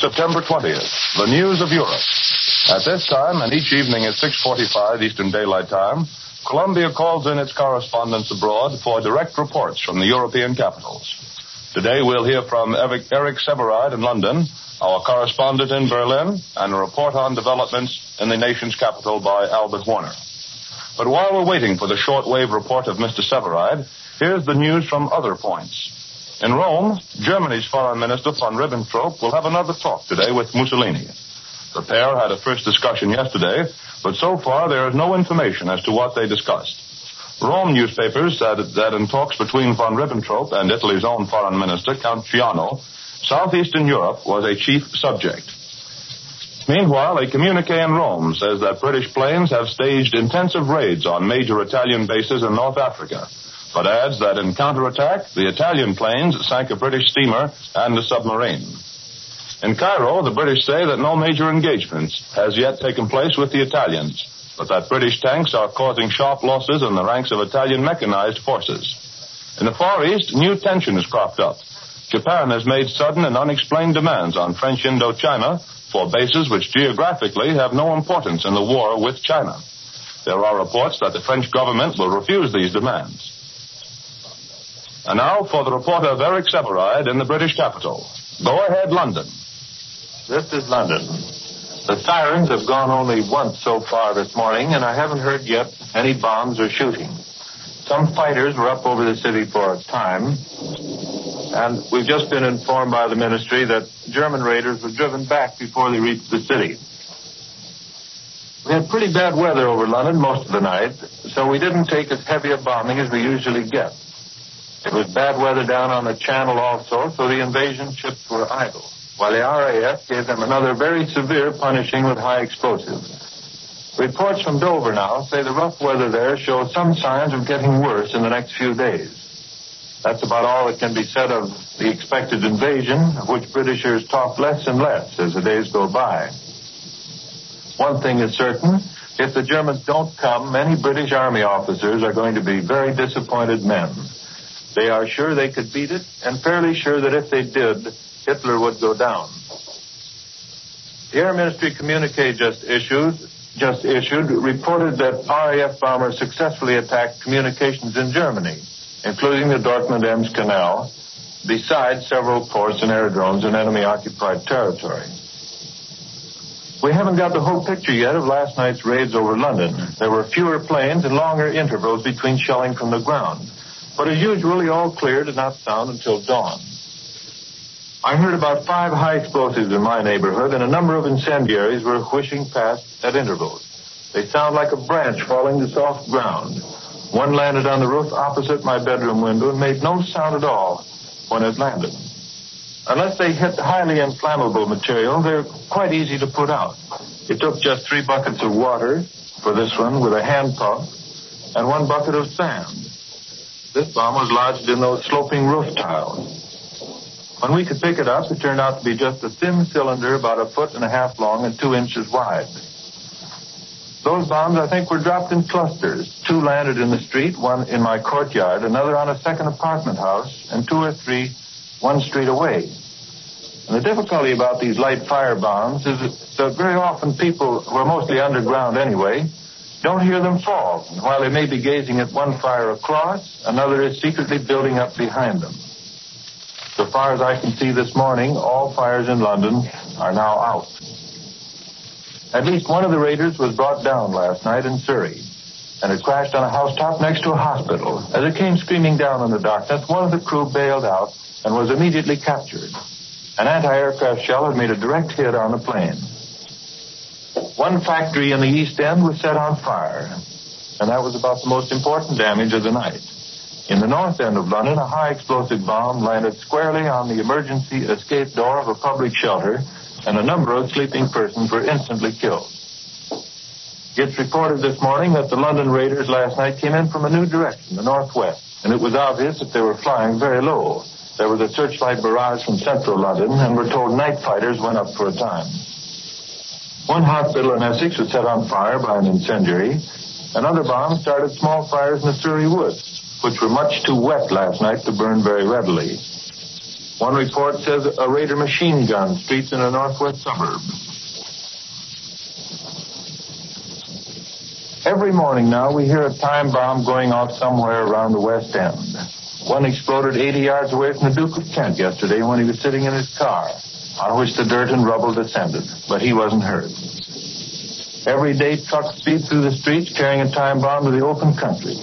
September 20th, the news of Europe. At this time, and each evening at 6:45 Eastern Daylight Time, Columbia calls in its correspondents abroad for direct reports from the European capitals. Today we'll hear from Eric Sevareid in London, our correspondent in Berlin, and a report on developments in the nation's capital by Albert Warner. But while we're waiting for the shortwave report of Mr. Sevareid, here's the news from other points. In Rome, Germany's Foreign Minister von Ribbentrop will have another talk today with Mussolini. The pair had a first discussion yesterday, but so far there is no information as to what they discussed. Rome newspapers said that in talks between von Ribbentrop and Italy's own Foreign Minister, Count Ciano, southeastern Europe was a chief subject. Meanwhile, a communiqué in Rome says that British planes have staged intensive raids on major Italian bases in North Africa, but adds that in counterattack, the Italian planes sank a British steamer and a submarine. In Cairo, the British say that no major engagement has yet taken place with the Italians, but that British tanks are causing sharp losses in the ranks of Italian mechanized forces. In the Far East, new tension has cropped up. Japan has made sudden and unexplained demands on French Indochina for bases which geographically have no importance in the war with China. There are reports that the French government will refuse these demands. And now for the report of Eric Sevareid in the British capital. Go ahead, London. This is London. The sirens have gone only once so far this morning, and I haven't heard yet any bombs or shooting. Some fighters were up over the city for a time, and we've just been informed by the ministry that German raiders were driven back before they reached the city. We had pretty bad weather over London most of the night, so we didn't take as heavy a bombing as we usually get. It was bad weather down on the Channel also, so the invasion ships were idle, while the RAF gave them another very severe punishing with high explosives. Reports from Dover now say the rough weather there shows some signs of getting worse in the next few days. That's about all that can be said of the expected invasion, of which Britishers talk less and less as the days go by. One thing is certain, if the Germans don't come, many British Army officers are going to be very disappointed men. They are sure they could beat it, and fairly sure that if they did, Hitler would go down. The Air Ministry communique just issued reported that RAF bombers successfully attacked communications in Germany, including the Dortmund-Ems Canal, besides several ports and aerodromes in enemy-occupied territory. We haven't got the whole picture yet of last night's raids over London. There were fewer planes and longer intervals between shelling from the ground. But as usual, the all clear did not sound until dawn. I heard about 5 high explosives in my neighborhood, and a number of incendiaries were whishing past at intervals. They sound like a branch falling to soft ground. One landed on the roof opposite my bedroom window and made no sound at all when it landed. Unless they hit highly inflammable material, they're quite easy to put out. It took just 3 buckets of water for this one with a hand pump and 1 bucket of sand. This bomb was lodged in those sloping roof tiles. When we could pick it up, it turned out to be just a thin cylinder about 1.5 feet long and 2 inches wide. Those bombs, I think, were dropped in clusters. 2 landed in the street, 1 in my courtyard, another on a second apartment house, and 2 or 3 1 street away. And the difficulty about these light fire bombs is that very often people, who are mostly underground anyway, don't hear them fall. And while they may be gazing at one fire across, another is secretly building up behind them. So far as I can see this morning, all fires in London are now out. At least one of the raiders was brought down last night in Surrey, and it crashed on a housetop next to a hospital. As it came screaming down in the darkness, one of the crew bailed out and was immediately captured. An anti-aircraft shell had made a direct hit on the plane. One factory in the East End was set on fire, and that was about the most important damage of the night. In the North End of London, a high explosive bomb landed squarely on the emergency escape door of a public shelter, and a number of sleeping persons were instantly killed. It's reported this morning that the London raiders last night came in from a new direction, the northwest, and it was obvious that they were flying very low. There was a searchlight barrage from central London, and we're told night fighters went up for a time. One hospital in Essex was set on fire by an incendiary. Another bomb started small fires in the Surrey woods, which were much too wet last night to burn very readily. One report says a Raider machine gun streets in a northwest suburb. Every morning now, we hear a time bomb going off somewhere around the West End. One exploded 80 yards away from the Duke of Kent yesterday when he was sitting in his car, on which the dirt and rubble descended, but he wasn't hurt. Every day, trucks speed through the streets carrying a time bomb to the open country.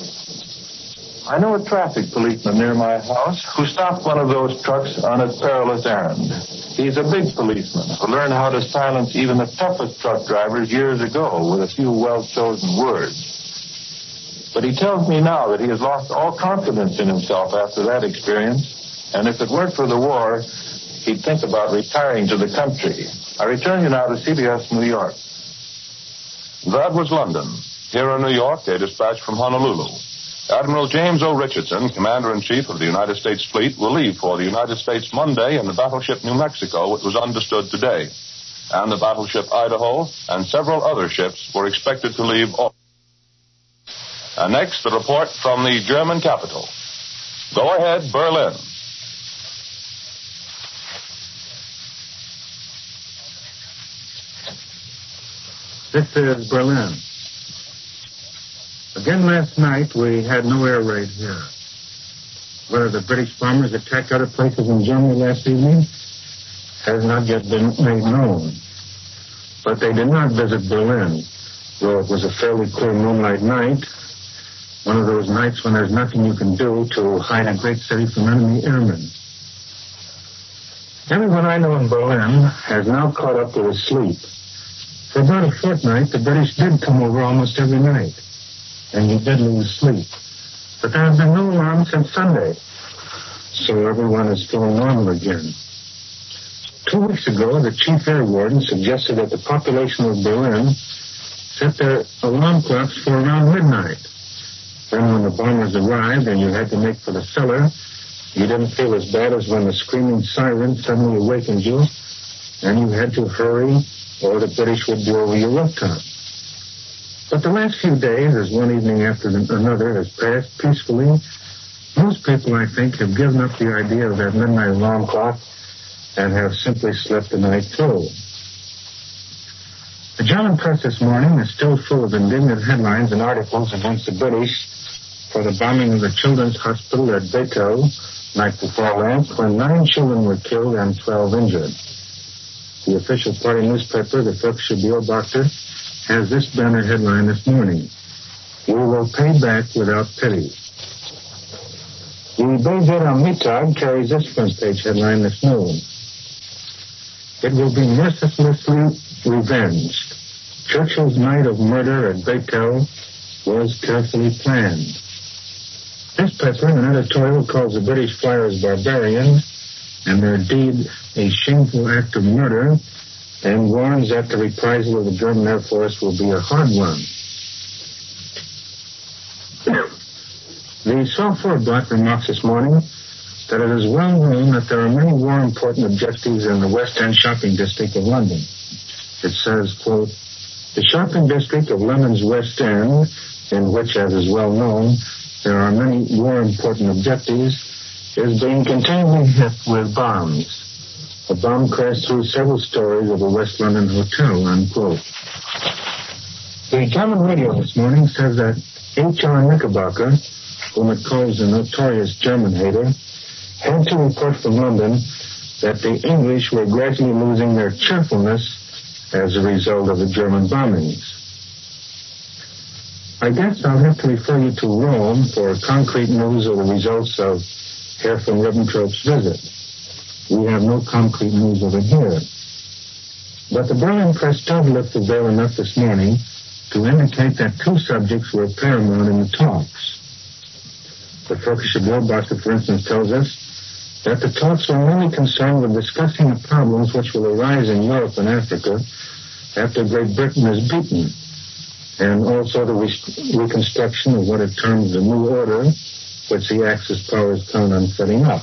I know a traffic policeman near my house who stopped one of those trucks on its perilous errand. He's a big policeman who learned how to silence even the toughest truck drivers years ago with a few well-chosen words. But he tells me now that he has lost all confidence in himself after that experience, and if it weren't for the war, he'd think about retiring to the country. I return you now to CBS New York. That was London. Here in New York, a dispatch from Honolulu. Admiral James O. Richardson, Commander-in-Chief of the United States Fleet, will leave for the United States Monday in the battleship New Mexico, it was understood today. And the battleship Idaho and several other ships were expected to leave. And next, the report from the German capital. Go ahead, Berlin. This is Berlin. Again last night, we had no air raid here. Whether the British bombers attacked other places in Germany last evening has not yet been made known. But they did not visit Berlin, though it was a fairly clear moonlight night, one of those nights when there's nothing you can do to hide a great city from enemy airmen. Everyone I know in Berlin has now caught up with his sleep. For about a fortnight, the British did come over almost every night, and you did lose sleep. But there have been no alarms since Sunday, so everyone is feeling normal again. 2 weeks ago, the chief air warden suggested that the population of Berlin set their alarm clocks for around midnight. Then when the bombers arrived and you had to make for the cellar, you didn't feel as bad as when the screaming siren suddenly awakened you, and you had to hurry or the British would blow over your rooftop. But the last few days, as one evening after another has passed peacefully, most people, I think, have given up the idea of that midnight alarm clock and have simply slept the night through. The German press this morning is still full of indignant headlines and articles against the British for the bombing of the children's hospital at Bethel night before last, when 9 children were killed and 12 injured. The official party newspaper, the Völkische Beobachter, has this banner headline this morning: "We will pay back without pity." The Berliner am Mittag carries this front page headline this noon: "It will be mercilessly revenged. Churchill's night of murder at Bethel was carefully planned." This paper, in an editorial, calls the British flyers barbarian and their deed a shameful act of murder, and warns that the reprisal of the German Air Force will be a hard one. The Software-Blatt remarks this morning that it is well known that there are many more important objectives in the West End shopping district of London. It says, quote, "The shopping district of London's West End, in which, as is well known, there are many more important objectives, is being continually hit with bombs. A bomb crashed through several stories of a West London hotel," unquote. The German radio this morning says that H.R. Knickerbocker, whom it calls a notorious German hater, had to report from London that the English were gradually losing their cheerfulness as a result of the German bombings. I guess I'll have to refer you to Rome for concrete news of the results of Herr von Ribbentrop's visit. We have no concrete news of it here. But the Berlin press does lift the veil enough this morning to indicate that 2 subjects were paramount in the talks. The Völkische Beobachter, for instance, tells us that the talks were mainly concerned with discussing the problems which will arise in Europe and Africa after Great Britain is beaten, and also the reconstruction of what it terms the new order, which the Axis powers count on setting up.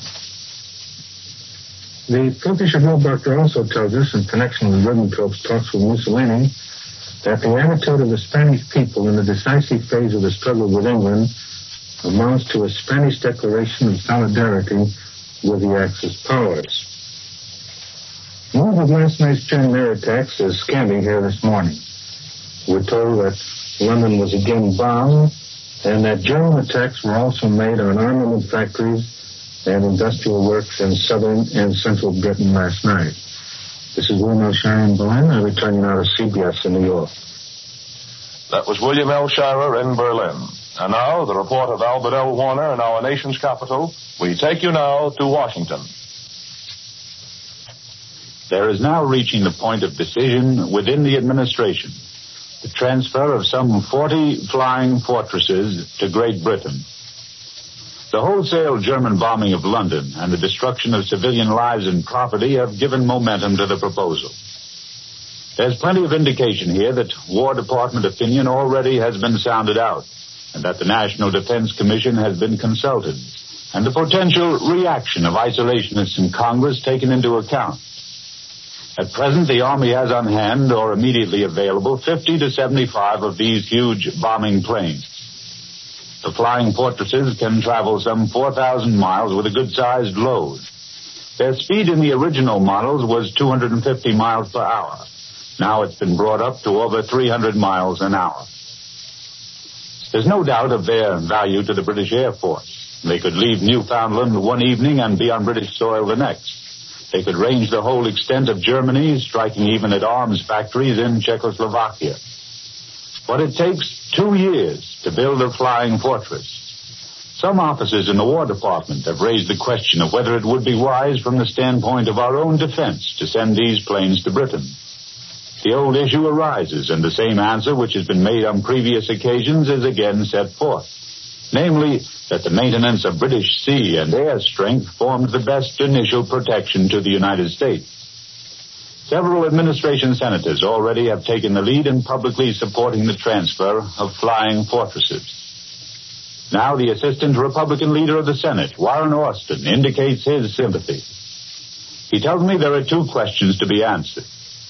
The Völkische Beobachter also tells us, in connection with Ribbentrop's talks with Mussolini, that the attitude of the Spanish people in the decisive phase of the struggle with England amounts to a Spanish declaration of solidarity with the Axis powers. News of last night's German air attacks is scanty here this morning. We're told that London was again bombed and that German attacks were also made on armament factories and industrial works in southern and central Britain last night. This is William L. Shirer in Berlin. I'm returning now to CBS in New York. That was William L. Shirer in Berlin. And now, the report of Albert L. Warner in our nation's capital. We take you now to Washington. There is now reaching the point of decision within the administration, the transfer of some 40 flying fortresses to Great Britain. The wholesale German bombing of London and the destruction of civilian lives and property have given momentum to the proposal. There's plenty of indication here that War Department opinion already has been sounded out, and that the National Defense Commission has been consulted, and the potential reaction of isolationists in Congress taken into account. At present, the Army has on hand or immediately available 50 to 75 of these huge bombing planes. The flying fortresses can travel some 4,000 miles with a good-sized load. Their speed in the original models was 250 miles per hour. Now it's been brought up to over 300 miles an hour. There's no doubt of their value to the British Air Force. They could leave Newfoundland one evening and be on British soil the next. They could range the whole extent of Germany, striking even at arms factories in Czechoslovakia. But it takes 2 years to build a flying fortress. Some officers in the War Department have raised the question of whether it would be wise from the standpoint of our own defense to send these planes to Britain. The old issue arises, and the same answer which has been made on previous occasions is again set forth. Namely, that the maintenance of British sea and air strength formed the best initial protection to the United States. Several administration senators already have taken the lead in publicly supporting the transfer of flying fortresses. Now the Assistant Republican Leader of the Senate, Warren Austin, indicates his sympathy. He tells me there are 2 questions to be answered.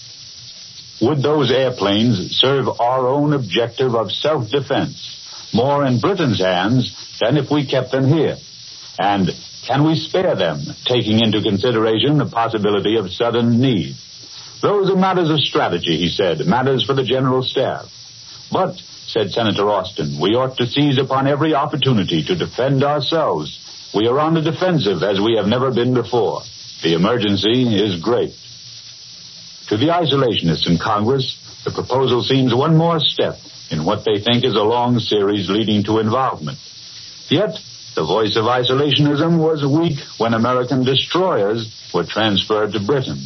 Would those airplanes serve our own objective of self-defense more in Britain's hands than if we kept them here? And can we spare them, taking into consideration the possibility of sudden need? Those are matters of strategy, he said, matters for the General Staff. But, said Senator Austin, we ought to seize upon every opportunity to defend ourselves. We are on the defensive as we have never been before. The emergency is great. To the isolationists in Congress, the proposal seems one more step in what they think is a long series leading to involvement. Yet, the voice of isolationism was weak when American destroyers were transferred to Britain.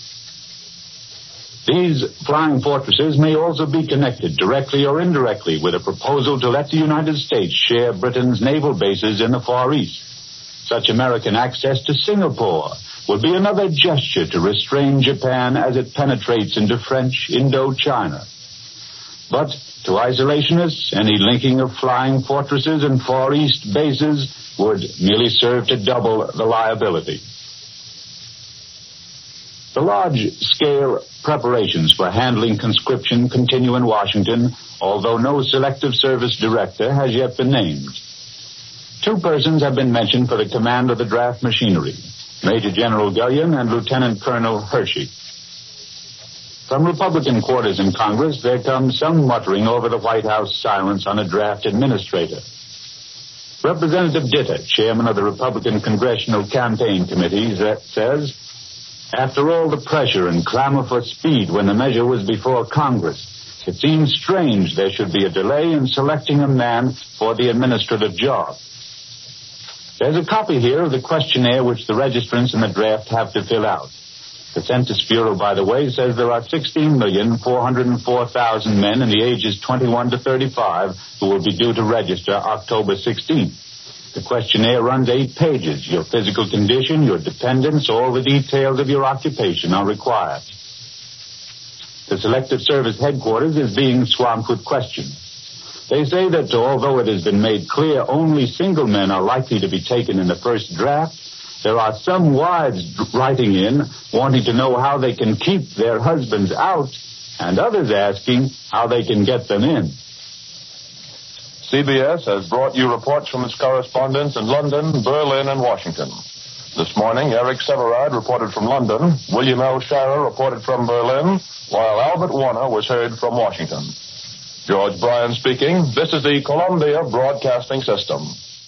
These flying fortresses may also be connected directly or indirectly with a proposal to let the United States share Britain's naval bases in the Far East. Such American access to Singapore would be another gesture to restrain Japan as it penetrates into French Indochina. But to isolationists, any linking of flying fortresses and Far East bases would merely serve to double the liability. The large-scale preparations for handling conscription continue in Washington, although no Selective Service director has yet been named. 2 persons have been mentioned for the command of the draft machinery, Major General Gullion and Lieutenant Colonel Hershey. From Republican quarters in Congress, there comes some muttering over the White House silence on a draft administrator. Representative Ditter, chairman of the Republican Congressional Campaign Committee, says, after all the pressure and clamor for speed when the measure was before Congress, it seems strange there should be a delay in selecting a man for the administrative job. There's a copy here of the questionnaire which the registrants in the draft have to fill out. The Census Bureau, by the way, says there are 16,404,000 men in the ages 21 to 35 who will be due to register October 16th. The questionnaire runs 8 pages. Your physical condition, your dependents, all the details of your occupation are required. The Selective Service headquarters is being swamped with questions. They say that although it has been made clear only single men are likely to be taken in the first draft, there are some wives writing in wanting to know how they can keep their husbands out, and others asking how they can get them in. CBS has brought you reports from its correspondents in London, Berlin, and Washington. This morning, Eric Severide reported from London, William L. Shirer reported from Berlin, while Albert Warner was heard from Washington. George Bryan speaking. This is the Columbia Broadcasting System.